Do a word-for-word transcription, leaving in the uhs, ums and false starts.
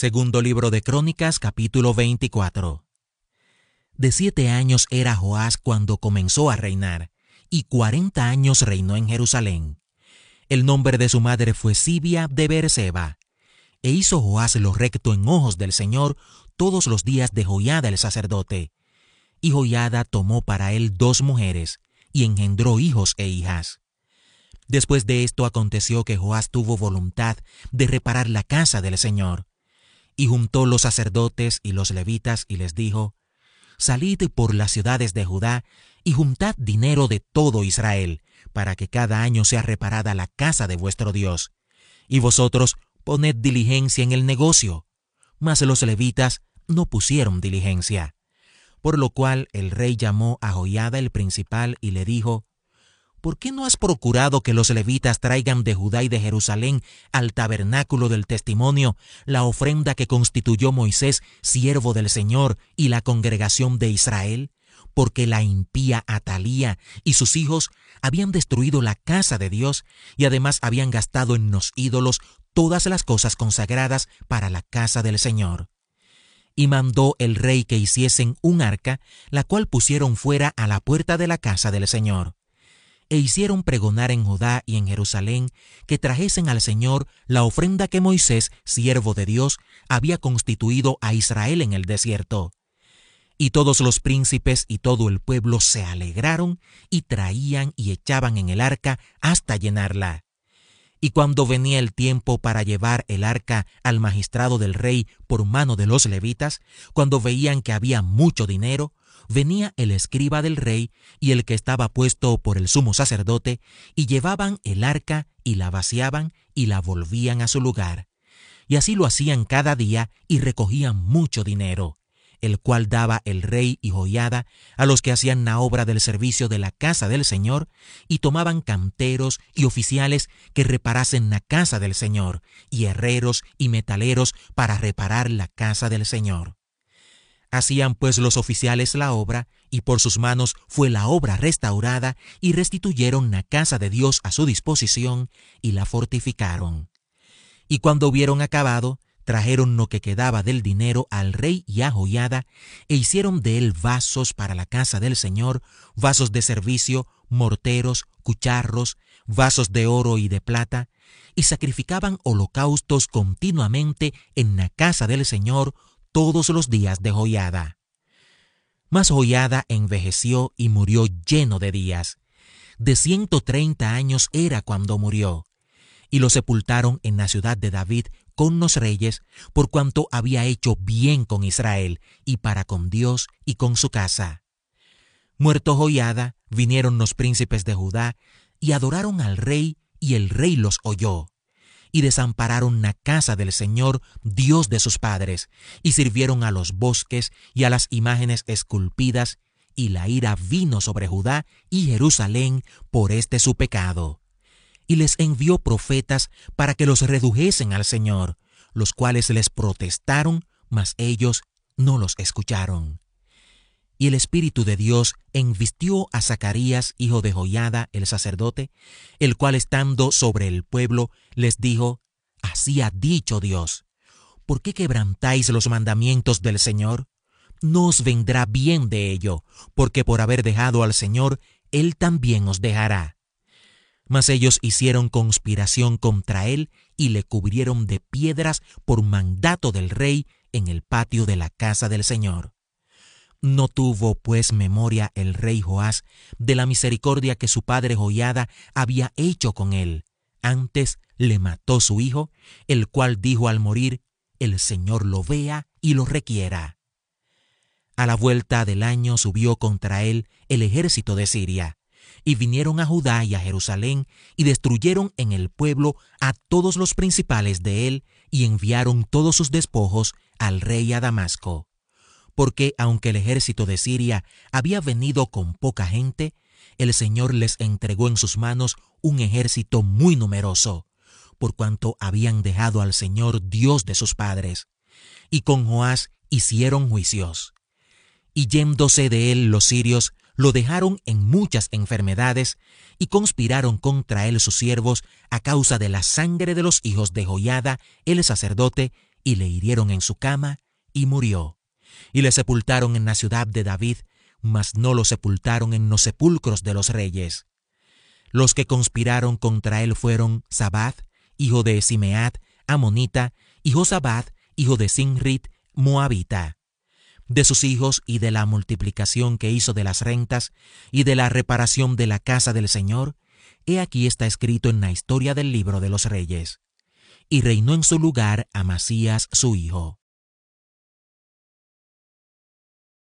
Segundo libro de Crónicas, capítulo veinticuatro. De siete años era Joás cuando comenzó a reinar, y cuarenta años reinó en Jerusalén. El nombre de su madre fue Sibia de Beerseba. E hizo Joás lo recto en ojos del Señor todos los días de Joiada el sacerdote. Y Joiada tomó para él dos mujeres, y engendró hijos e hijas. Después de esto aconteció que Joás tuvo voluntad de reparar la casa del Señor. Y juntó los sacerdotes y los levitas y les dijo: Salid por las ciudades de Judá y juntad dinero de todo Israel, para que cada año sea reparada la casa de vuestro Dios. Y vosotros poned diligencia en el negocio. Mas los levitas no pusieron diligencia. Por lo cual el rey llamó a Joiada el principal y le dijo: ¿Por qué no has procurado que los levitas traigan de Judá y de Jerusalén al tabernáculo del testimonio la ofrenda que constituyó Moisés, siervo del Señor, y la congregación de Israel? Porque la impía Atalía y sus hijos habían destruido la casa de Dios y además habían gastado en los ídolos todas las cosas consagradas para la casa del Señor. Y mandó el rey que hiciesen un arca, la cual pusieron fuera a la puerta de la casa del Señor. E hicieron pregonar en Judá y en Jerusalén que trajesen al Señor la ofrenda que Moisés, siervo de Dios, había constituido a Israel en el desierto. Y todos los príncipes y todo el pueblo se alegraron y traían y echaban en el arca hasta llenarla. Y cuando venía el tiempo para llevar el arca al magistrado del rey por mano de los levitas, cuando veían que había mucho dinero, venía el escriba del rey y el que estaba puesto por el sumo sacerdote, y llevaban el arca y la vaciaban y la volvían a su lugar. Y así lo hacían cada día y recogían mucho dinero, el cual daba el rey y Joiada a los que hacían la obra del servicio de la casa del Señor, y tomaban canteros y oficiales que reparasen la casa del Señor, y herreros y metaleros para reparar la casa del Señor. Hacían pues los oficiales la obra, y por sus manos fue la obra restaurada, y restituyeron la casa de Dios a su disposición, y la fortificaron. Y cuando hubieron acabado, trajeron lo que quedaba del dinero al rey y a Joiada, e hicieron de él vasos para la casa del Señor, vasos de servicio, morteros, cucharros, vasos de oro y de plata, y sacrificaban holocaustos continuamente en la casa del Señor todos los días de Joiada. Mas Joiada envejeció y murió lleno de días. De ciento treinta años era cuando murió, y lo sepultaron en la ciudad de David con los reyes, por cuanto había hecho bien con Israel, y para con Dios y con su casa. Muerto Joiada, vinieron los príncipes de Judá, y adoraron al rey, y el rey los oyó. Y desampararon la casa del Señor, Dios de sus padres, y sirvieron a los bosques y a las imágenes esculpidas, y la ira vino sobre Judá y Jerusalén por este su pecado. Y les envió profetas para que los redujesen al Señor, los cuales les protestaron, mas ellos no los escucharon. Y el Espíritu de Dios envistió a Zacarías, hijo de Joiada, el sacerdote, el cual estando sobre el pueblo les dijo: Así ha dicho Dios, ¿por qué quebrantáis los mandamientos del Señor? No os vendrá bien de ello, porque por haber dejado al Señor, Él también os dejará. Mas ellos hicieron conspiración contra él y le cubrieron de piedras por mandato del rey en el patio de la casa del Señor. No tuvo pues memoria el rey Joás de la misericordia que su padre Joiada había hecho con él. Antes le mató su hijo, el cual dijo al morir: El Señor lo vea y lo requiera. A la vuelta del año subió contra él el ejército de Siria, y vinieron a Judá y a Jerusalén, y destruyeron en el pueblo a todos los principales de él, y enviaron todos sus despojos al rey a Damasco. Porque aunque el ejército de Siria había venido con poca gente, el Señor les entregó en sus manos un ejército muy numeroso, por cuanto habían dejado al Señor Dios de sus padres. Y con Joás hicieron juicios. Y yéndose de él los sirios, lo dejaron en muchas enfermedades, y conspiraron contra él sus siervos a causa de la sangre de los hijos de Joiada, el sacerdote, y le hirieron en su cama, y murió. Y le sepultaron en la ciudad de David, mas no lo sepultaron en los sepulcros de los reyes. Los que conspiraron contra él fueron Sabat, hijo de Simeat, amonita, y Josabad, hijo de Sinrit, moabita. De sus hijos y de la multiplicación que hizo de las rentas y de la reparación de la casa del Señor, he aquí está escrito en la historia del libro de los reyes. Y reinó en su lugar Amasías su hijo.